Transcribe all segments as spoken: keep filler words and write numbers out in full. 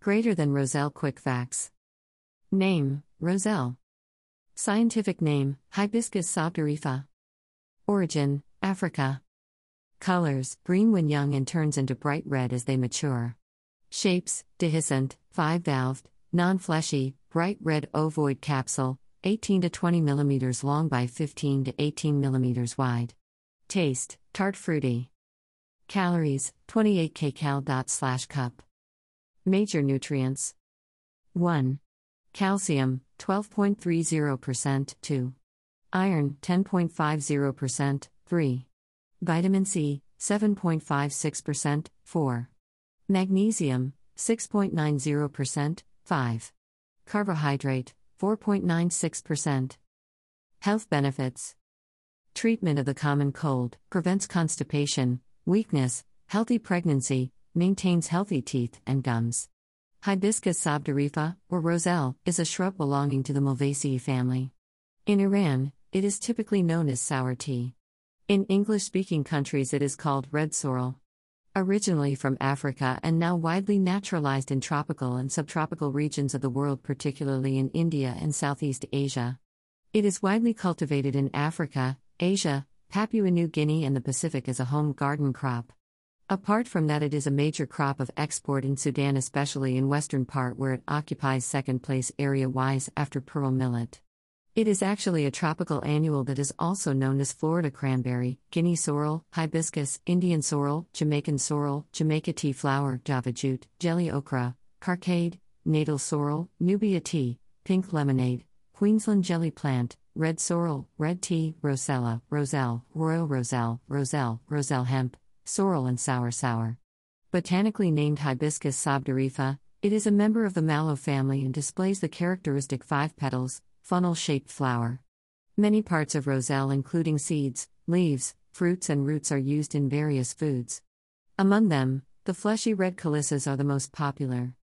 Greater than Roselle quick facts. Name, Roselle. Scientific name, Hibiscus sabdariffa. Origin, Africa. Colors, green when young and turns into bright red as they mature. Shapes, dehiscent, five-valved, non-fleshy, bright red ovoid capsule, eighteen to twenty millimeters long by fifteen to eighteen millimeters wide. Taste, tart fruity. Calories, twenty-eight kcal slash cup. Major nutrients. one. Calcium, twelve point three zero percent, two. Iron, ten point five zero percent, three. Vitamin C, seven point five six percent, four. Magnesium, six point nine zero percent, five. Carbohydrate, four point nine six percent. Health benefits. Treatment of the common cold, prevents constipation, weakness, healthy pregnancy, maintains healthy teeth and gums. Hibiscus sabdariffa, or Roselle, is a shrub belonging to the Malvaceae family. In Iran, it is typically known as sour tea. In English-speaking countries it is called red sorrel. Originally from Africa and now widely naturalized in tropical and subtropical regions of the world, particularly in India and Southeast Asia. It is widely cultivated in Africa, Asia, Papua New Guinea and the Pacific as a home garden crop. Apart from that, it is a major crop of export in Sudan, especially in western part where it occupies second place area-wise after pearl millet. It is actually a tropical annual that is also known as Florida cranberry, Guinea sorrel, hibiscus, Indian sorrel, Jamaican sorrel, Jamaica tea flower, Java jute, jelly okra, carcade, natal sorrel, Nubia tea, pink lemonade, Queensland jelly plant, red sorrel, red tea, rosella, roselle, royal roselle, roselle, roselle hemp, sorrel and sour sour. Botanically named Hibiscus sabdariffa, it is a member of the mallow family and displays the characteristic five petals, funnel-shaped flower. Many parts of roselle including seeds, leaves, fruits and roots are used in various foods. Among them, the fleshy red calyces are the most popular.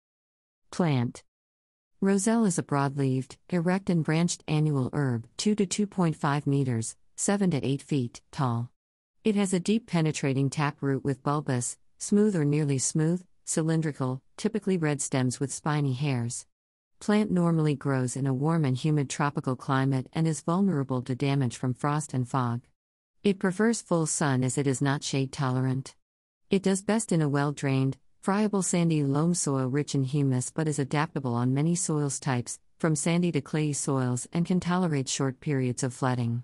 Plant. Roselle is a broad-leaved, erect and branched annual herb, two to two point five meters, seven to eight feet, tall. It has a deep penetrating taproot with bulbous, smooth or nearly smooth, cylindrical, typically red stems with spiny hairs. Plant normally grows in a warm and humid tropical climate and is vulnerable to damage from frost and fog. It prefers full sun as it is not shade tolerant. It does best in a well-drained, friable sandy loam soil rich in humus but is adaptable on many soils types, from sandy to clayey soils, and can tolerate short periods of flooding.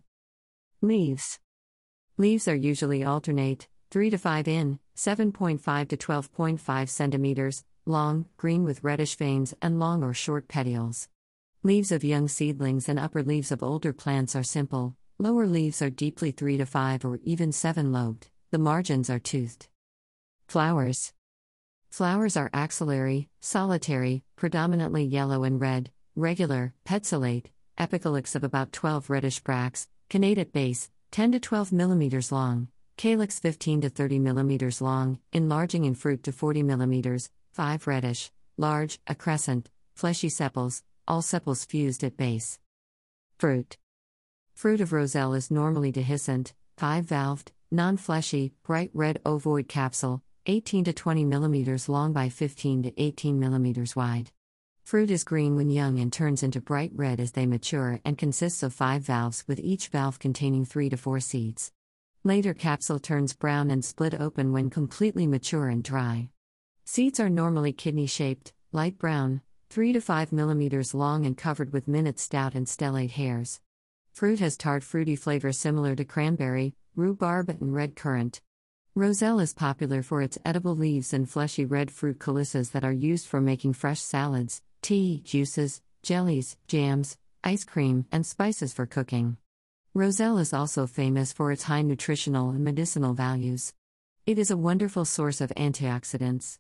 Leaves. Leaves are usually alternate, three to five in, seven point five to twelve point five centimeters, long, green with reddish veins and long or short petioles. Leaves of young seedlings and upper leaves of older plants are simple, lower leaves are deeply three to five or even seven lobed, the margins are toothed. Flowers. Flowers are axillary, solitary, predominantly yellow and red, regular, pedicellate, apicalyx of about twelve reddish bracts, connate at base, ten to twelve millimeters long, calyx fifteen to thirty millimeters long, enlarging in fruit to forty millimeters, five reddish, large, accrescent, fleshy sepals, all sepals fused at base. Fruit. Fruit of roselle is normally dehiscent, five-valved, non-fleshy, bright red ovoid capsule, eighteen to twenty millimeters long by fifteen to eighteen millimeters wide. Fruit is green when young and turns into bright red as they mature and consists of five valves with each valve containing three to four seeds. Later capsule turns brown and split open when completely mature and dry. Seeds are normally kidney-shaped, light brown, three to five millimeters long and covered with minute stout and stellate hairs. Fruit has tart fruity flavor similar to cranberry, rhubarb and red currant. Roselle is popular for its edible leaves and fleshy red fruit calyces that are used for making fresh salads, tea, juices, jellies, jams, ice cream, and spices for cooking. Roselle is also famous for its high nutritional and medicinal values. It is a wonderful source of antioxidants.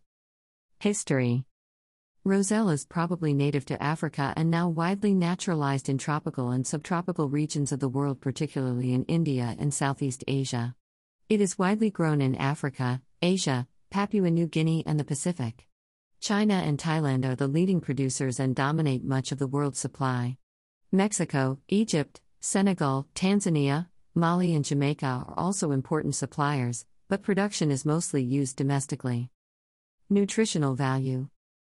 History. Roselle is probably native to Africa and now widely naturalized in tropical and subtropical regions of the world, particularly in India and Southeast Asia. It is widely grown in Africa, Asia, Papua New Guinea and the Pacific. China and Thailand are the leading producers and dominate much of the world's supply. Mexico, Egypt, Senegal, Tanzania, Mali and Jamaica are also important suppliers, but production is mostly used domestically. Nutritional value.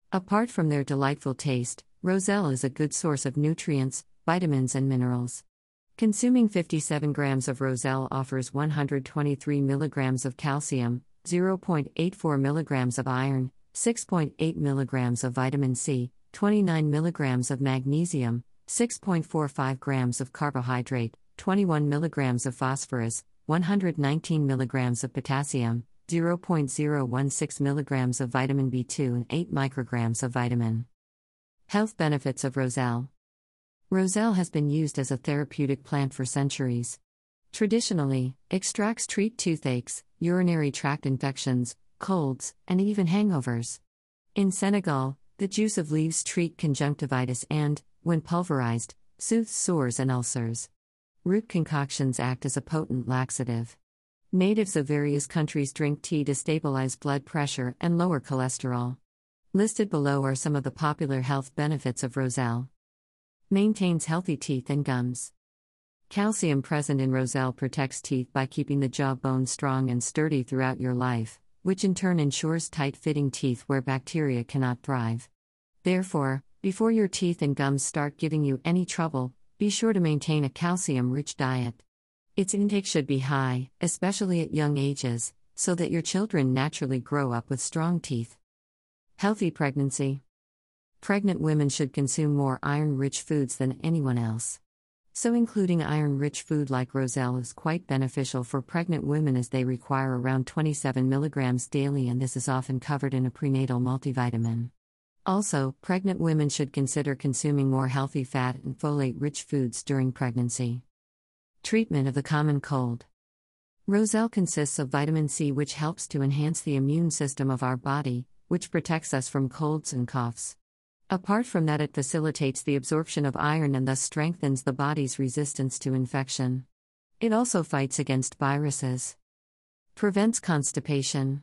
Apart from their delightful taste, roselle is a good source of nutrients, vitamins, and minerals. Consuming fifty-seven grams of roselle offers one hundred twenty-three milligrams of calcium, zero point eight four milligrams of iron, six point eight milligrams of vitamin C, twenty-nine milligrams of magnesium, six point four five grams of carbohydrate, twenty-one milligrams of phosphorus, one hundred nineteen milligrams of potassium, zero point zero one six milligrams of vitamin B two, and eight micrograms of vitamin. Health benefits of roselle. Roselle has been used as a therapeutic plant for centuries. Traditionally, extracts treat toothaches, urinary tract infections, colds, and even hangovers. In Senegal, the juice of leaves treat conjunctivitis and, when pulverized, soothes sores and ulcers. Root concoctions act as a potent laxative. Natives of various countries drink tea to stabilize blood pressure and lower cholesterol. Listed below are some of the popular health benefits of roselle. Maintains healthy teeth and gums. Calcium present in roselle protects teeth by keeping the jaw bone strong and sturdy throughout your life, which in turn ensures tight-fitting teeth where bacteria cannot thrive. Therefore, before your teeth and gums start giving you any trouble, be sure to maintain a calcium-rich diet. Its intake should be high, especially at young ages, so that your children naturally grow up with strong teeth. Healthy pregnancy. Pregnant women should consume more iron-rich foods than anyone else. So including iron-rich food like roselle is quite beneficial for pregnant women as they require around twenty-seven milligrams daily, and this is often covered in a prenatal multivitamin. Also, pregnant women should consider consuming more healthy fat and folate-rich foods during pregnancy. Treatment of the common cold. Roselle consists of vitamin C, which helps to enhance the immune system of our body, which protects us from colds and coughs. Apart from that, it facilitates the absorption of iron and thus strengthens the body's resistance to infection. It also fights against viruses. Prevents constipation.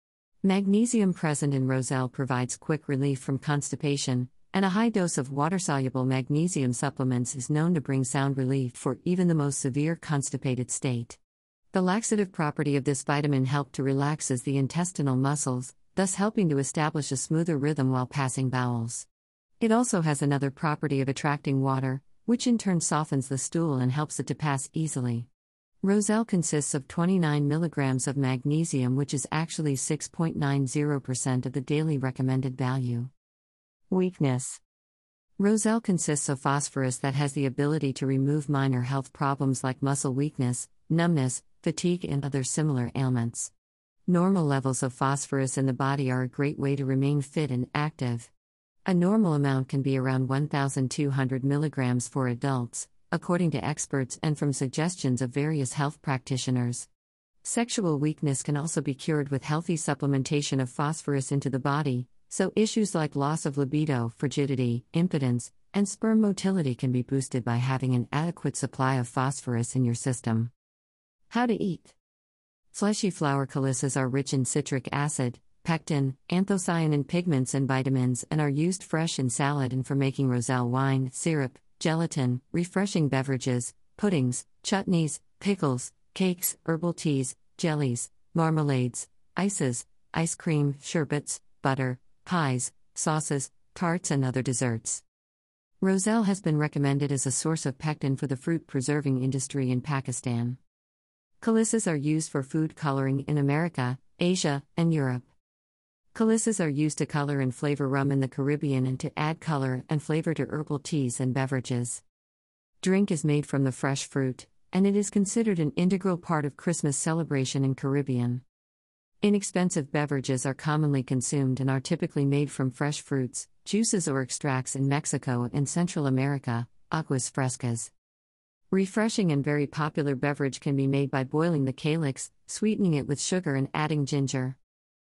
Magnesium present in roselle provides quick relief from constipation, and a high dose of water-soluble magnesium supplements is known to bring sound relief for even the most severe constipated state. The laxative property of this vitamin helps to relaxes the intestinal muscles, thus helping to establish a smoother rhythm while passing bowels. It also has another property of attracting water, which in turn softens the stool and helps it to pass easily. Roselle consists of twenty-nine milligrams of magnesium, which is actually six point nine zero percent of the daily recommended value. Weakness. Roselle consists of phosphorus that has the ability to remove minor health problems like muscle weakness, numbness, fatigue, and other similar ailments. Normal levels of phosphorus in the body are a great way to remain fit and active. A normal amount can be around one thousand two hundred milligrams for adults, according to experts and from suggestions of various health practitioners. Sexual weakness can also be cured with healthy supplementation of phosphorus into the body, so issues like loss of libido, frigidity, impotence, and sperm motility can be boosted by having an adequate supply of phosphorus in your system. How to eat. Fleshy flower chalices are rich in citric acid, pectin, anthocyanin pigments, and vitamins, and are used fresh in salad and for making roselle wine, syrup, gelatin, refreshing beverages, puddings, chutneys, pickles, cakes, herbal teas, jellies, marmalades, ices, ice cream, sherbets, butter, pies, sauces, tarts, and other desserts. Roselle has been recommended as a source of pectin for the fruit preserving industry in Pakistan. Chalices are used for food coloring in America, Asia, and Europe. Chalices are used to color and flavor rum in the Caribbean and to add color and flavor to herbal teas and beverages. Drink is made from the fresh fruit, and it is considered an integral part of Christmas celebration in Caribbean. Inexpensive beverages are commonly consumed and are typically made from fresh fruits, juices, or extracts in Mexico and Central America, aguas frescas. Refreshing and very popular beverage can be made by boiling the calyx, sweetening it with sugar, and adding ginger.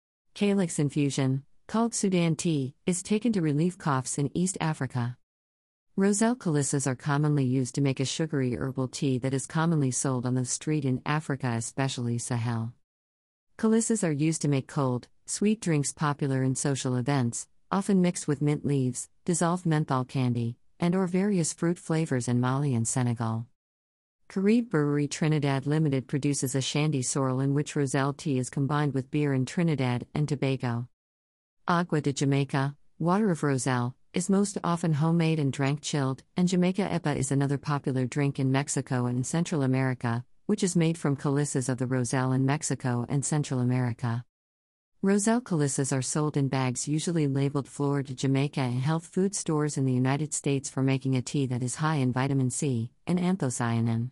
Calyx infusion, called Sudan tea, is taken to relieve coughs in East Africa. Roselle chalices are commonly used to make a sugary herbal tea that is commonly sold on the street in Africa, especially Sahel. Chalices are used to make cold, sweet drinks popular in social events, often mixed with mint leaves, dissolved menthol candy, and or various fruit flavors in Mali and Senegal. Caribe Brewery Trinidad Limited produces a shandy sorrel in which roselle tea is combined with beer in Trinidad and Tobago. Agua de Jamaica, water of roselle, is most often homemade and drank chilled, and Jamaica Epa is another popular drink in Mexico and Central America, which is made from calyces of the roselle in Mexico and Central America. Roselle calyces are sold in bags usually labeled Florida Jamaica and health food stores in the United States for making a tea that is high in vitamin C and anthocyanin.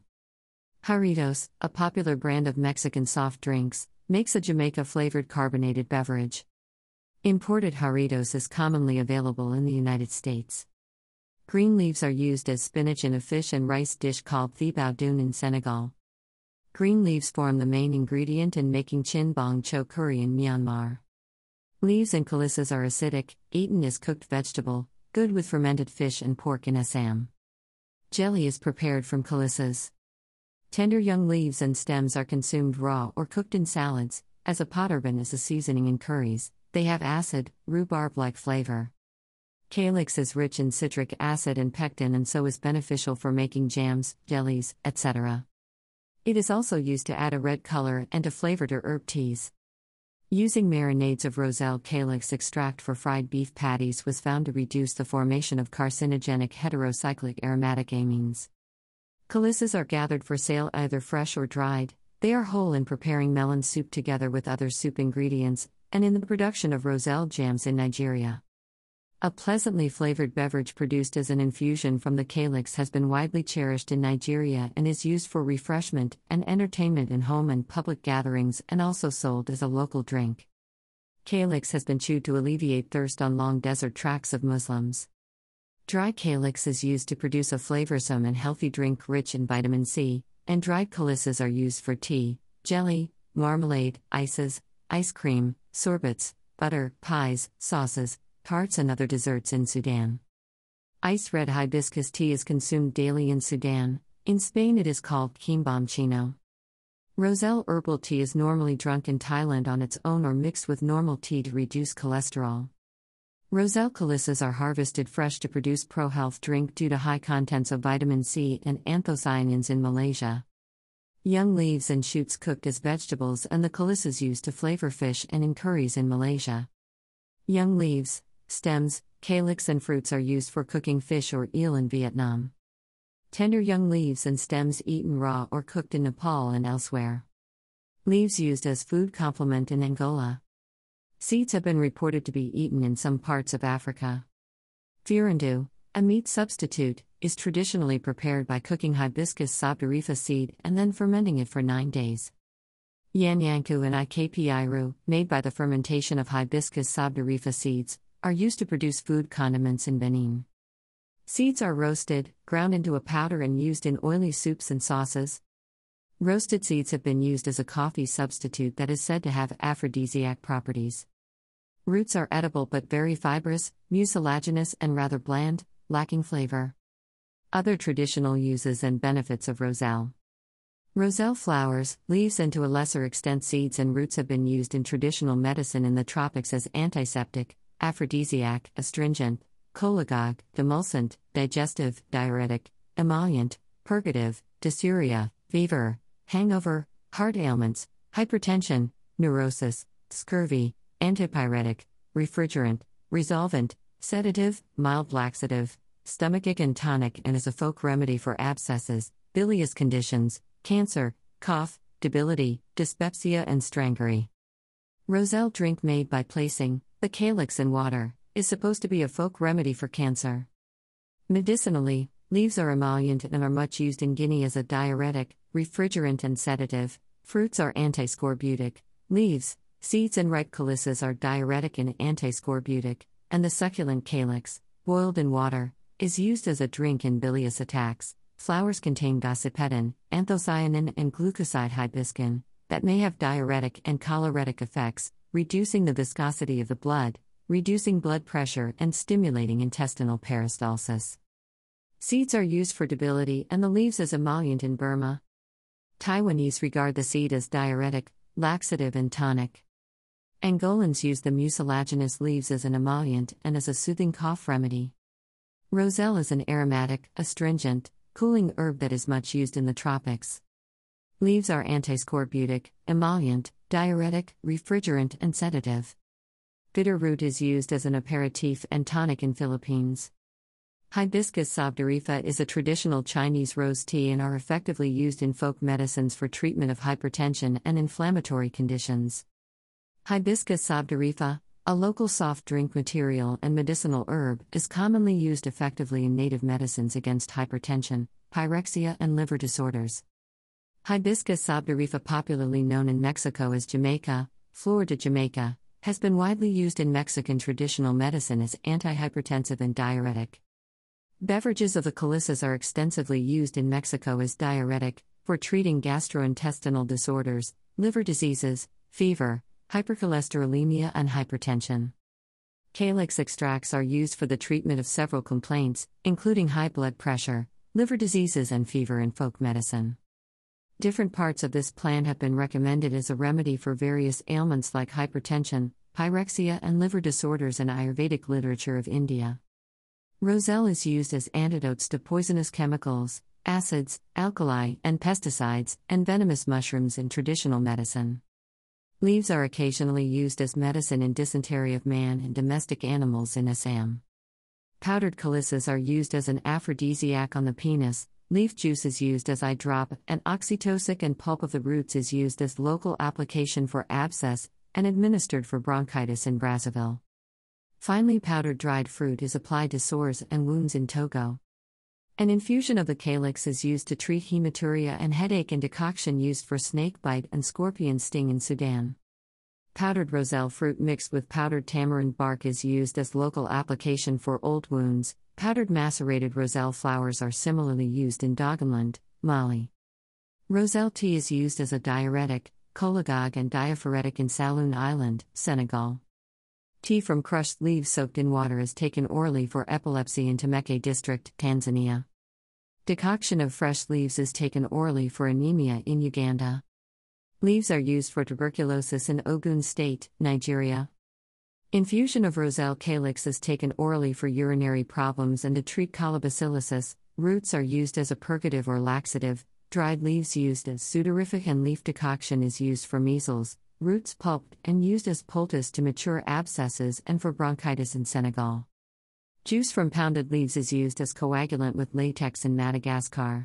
Jarritos, a popular brand of Mexican soft drinks, makes a Jamaica-flavored carbonated beverage. Imported Jarritos is commonly available in the United States. Green leaves are used as spinach in a fish and rice dish called thibao dun in Senegal. Green leaves form the main ingredient in making chin bong cho curry in Myanmar. Leaves and calyces are acidic, eaten as cooked vegetable, good with fermented fish and pork in Assam. Jelly is prepared from calyces. Tender young leaves and stems are consumed raw or cooked in salads, as a pot urban is a seasoning in curries. They have acid, rhubarb-like flavor. Calyx is rich in citric acid and pectin and so is beneficial for making jams, jellies, et cetera. It is also used to add a red color and to flavor to herb teas. Using marinades of roselle calyx extract for fried beef patties was found to reduce the formation of carcinogenic heterocyclic aromatic amines. Calyces are gathered for sale either fresh or dried. They are whole in preparing melon soup together with other soup ingredients, and in the production of roselle jams in Nigeria. A pleasantly flavored beverage produced as an infusion from the calyx has been widely cherished in Nigeria and is used for refreshment and entertainment in home and public gatherings and also sold as a local drink. Calyx has been chewed to alleviate thirst on long desert tracts of Muslims. Dry calyx is used to produce a flavorsome and healthy drink rich in vitamin C, and dried calyces are used for tea, jelly, marmalade, ices, ice cream, sorbets, butter, pies, sauces, tarts and other desserts in Sudan. Iced red hibiscus tea is consumed daily in Sudan. In Spain it is called quimbom chino. Roselle herbal tea is normally drunk in Thailand on its own or mixed with normal tea to reduce cholesterol. Roselle calyces are harvested fresh to produce pro-health drink due to high contents of vitamin C and anthocyanins in Malaysia. Young leaves and shoots cooked as vegetables and the calyces used to flavor fish and in curries in Malaysia. Young leaves, stems, calyx and fruits are used for cooking fish or eel in Vietnam. Tender young leaves and stems eaten raw or cooked in Nepal and elsewhere. Leaves used as food complement in Angola. Seeds have been reported to be eaten in some parts of Africa. Firandu, a meat substitute, is traditionally prepared by cooking hibiscus sabdarifa seed and then fermenting it for nine days. Yanyanku and Ikpiru, made by the fermentation of hibiscus sabdarifa seeds, are used to produce food condiments in Benin. Seeds are roasted, ground into a powder and used in oily soups and sauces. Roasted seeds have been used as a coffee substitute that is said to have aphrodisiac properties. Roots are edible but very fibrous, mucilaginous and rather bland, lacking flavor. Other traditional uses and benefits of roselle. Roselle flowers, leaves and to a lesser extent seeds and roots have been used in traditional medicine in the tropics as antiseptic, aphrodisiac, astringent, cholagogue, demulcent, digestive, diuretic, emollient, purgative, dysuria, fever, hangover, heart ailments, hypertension, neurosis, scurvy, antipyretic, refrigerant, resolvent, sedative, mild laxative, stomachic and tonic and as a folk remedy for abscesses, bilious conditions, cancer, cough, debility, dyspepsia and strangury. Roselle drink made by placing the calyx in water is supposed to be a folk remedy for cancer. Medicinally, leaves are emollient and are much used in Guinea as a diuretic, refrigerant and sedative. Fruits are antiscorbutic. Leaves, seeds and ripe calyces are diuretic and antiscorbutic, and the succulent calyx, boiled in water, is used as a drink in bilious attacks. Flowers contain gossypedin, anthocyanin and glucoside hibiscin, that may have diuretic and choleretic effects, reducing the viscosity of the blood, reducing blood pressure and stimulating intestinal peristalsis. Seeds are used for debility and the leaves as emollient in Burma. Taiwanese regard the seed as diuretic, laxative and tonic. Angolans use the mucilaginous leaves as an emollient and as a soothing cough remedy. Roselle is an aromatic, astringent, cooling herb that is much used in the tropics. Leaves are antiscorbutic, emollient, diuretic, refrigerant and sedative. Bitter root is used as an aperitif and tonic in Philippines. Hibiscus sabdarifa is a traditional Chinese rose tea and are effectively used in folk medicines for treatment of hypertension and inflammatory conditions. Hibiscus sabdarifa, a local soft drink material and medicinal herb, is commonly used effectively in native medicines against hypertension, pyrexia, and liver disorders. Hibiscus sabdarifa, popularly known in Mexico as Jamaica, Flor de Jamaica, has been widely used in Mexican traditional medicine as antihypertensive and diuretic. Beverages of the Calissas are extensively used in Mexico as diuretic, for treating gastrointestinal disorders, liver diseases, fever, hypercholesterolemia, and hypertension. Calyx extracts are used for the treatment of several complaints, including high blood pressure, liver diseases, and fever in folk medicine. Different parts of this plant have been recommended as a remedy for various ailments like hypertension, pyrexia, and liver disorders in Ayurvedic literature of India. Roselle is used as antidotes to poisonous chemicals, acids, alkali, and pesticides, and venomous mushrooms in traditional medicine. Leaves are occasionally used as medicine in dysentery of man and domestic animals in Assam. Powdered calissas are used as an aphrodisiac on the penis, leaf juice is used as eye drop, and oxytocic and pulp of the roots is used as local application for abscess, and administered for bronchitis in Brazzaville. Finely powdered dried fruit is applied to sores and wounds in Togo. An infusion of the calyx is used to treat hematuria and headache, and decoction used for snake bite and scorpion sting in Sudan. Powdered roselle fruit mixed with powdered tamarind bark is used as local application for old wounds. Powdered macerated roselle flowers are similarly used in Doggerland, Mali. Roselle tea is used as a diuretic, cholagogue, and diaphoretic in Saloon Island, Senegal. Tea from crushed leaves soaked in water is taken orally for epilepsy in Temeke District, Tanzania. Decoction of fresh leaves is taken orally for anemia in Uganda. Leaves are used for tuberculosis in Ogun State, Nigeria. Infusion of roselle calyx is taken orally for urinary problems and to treat colobacillosis. Roots are used as a purgative or laxative. Dried leaves used as sudorific, and leaf decoction is used for measles. Roots pulped and used as poultice to mature abscesses and for bronchitis in Senegal. Juice from pounded leaves is used as coagulant with latex in Madagascar.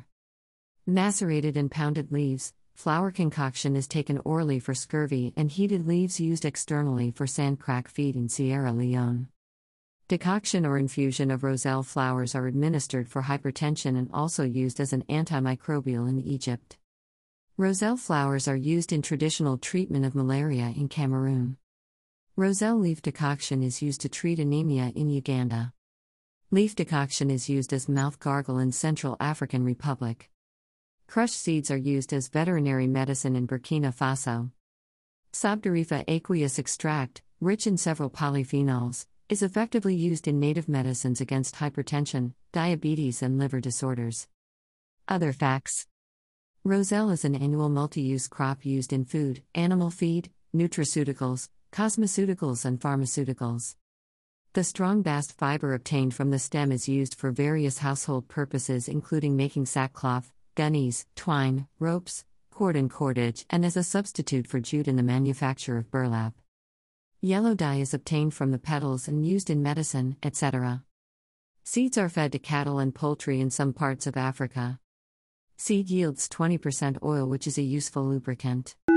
Macerated and pounded leaves, flour concoction is taken orally for scurvy, and heated leaves used externally for sand crack feet in Sierra Leone. Decoction or infusion of roselle flowers are administered for hypertension and also used as an antimicrobial in Egypt. Roselle flowers are used in traditional treatment of malaria in Cameroon. Roselle leaf decoction is used to treat anemia in Uganda. Leaf decoction is used as mouth gargle in Central African Republic. Crushed seeds are used as veterinary medicine in Burkina Faso. Sabdarifa aqueous extract, rich in several polyphenols, is effectively used in native medicines against hypertension, diabetes, and liver disorders. Other facts. Roselle is an annual multi-use crop used in food, animal feed, nutraceuticals, cosmeceuticals, and pharmaceuticals. The strong bast fiber obtained from the stem is used for various household purposes, including making sackcloth, gunnies, twine, ropes, cord and cordage, and as a substitute for jute in the manufacture of burlap. Yellow dye is obtained from the petals and used in medicine, et cetera. Seeds are fed to cattle and poultry in some parts of Africa. Seed yields twenty percent oil, which is a useful lubricant.